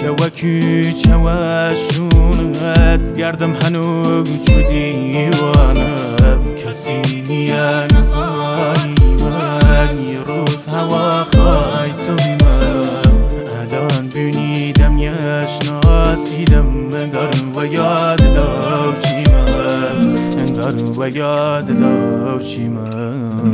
شوکی چوشونت گردم هنوز چو دیوانه کسی نیه نزایی من یه روز هوا خواهی تو بیمم الان بینیدم یشناسیدم انگارم و یاد داشتیمم انگارم و یاد داشتیمم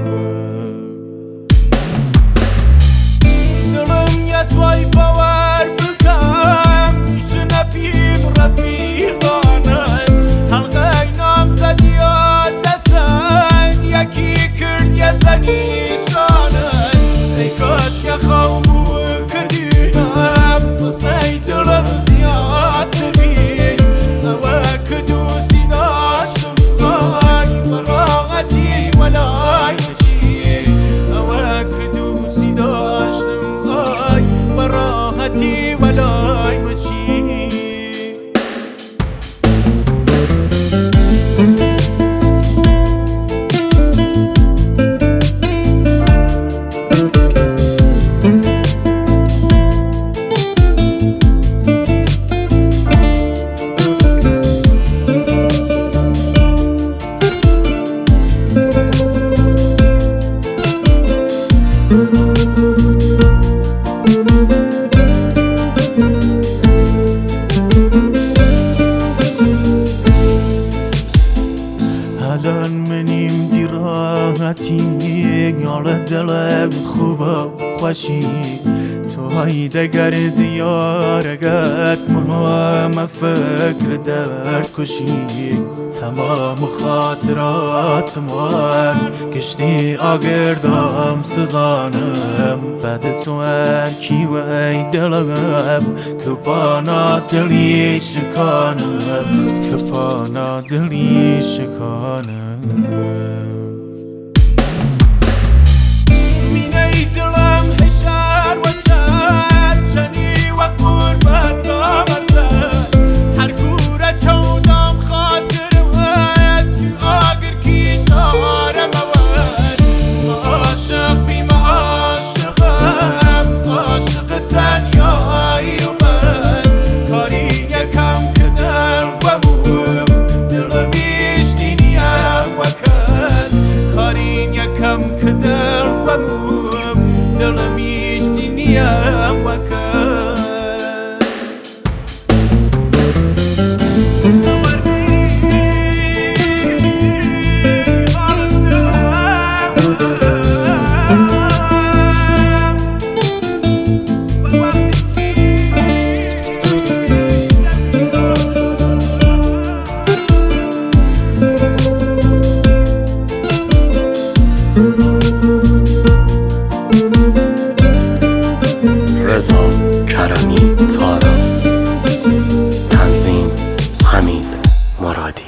دلم یه توی باور بکن پیش نپیم رفیقانم حلقه نام زدی و دستن یکی کرد یه زنیشانم ای کاش یه خوابو کردیم واسه دلم زیاد تبین اوه که دوستی داشتم گاهی براغتی ولای مشی اوه که دوستی داشتم گاهی براغتی ولای مشی الان منیم دیراحتی یار دلم خوبه خوشی تو های دگر دیارگت ما فکر درد کشی تمام خاطرات من کشتی آگردم سزانم بعد تو کی و ای دلم که پانا دلی شکانم که پانا دلی شکانم مینه دلم هشار و شد چنی و قربت آمدن هر گوره چودم خاطر ود چو آگر کی شارم ود عاشق بیم عاشقم عاشق تنیایی و من کاری یکم کدر و موم دلم بیشتینیم و کن کاری یکم کدر و موم دلم بیشتینیم و کن رضا کرمی تارا تنظیم حمید مرادی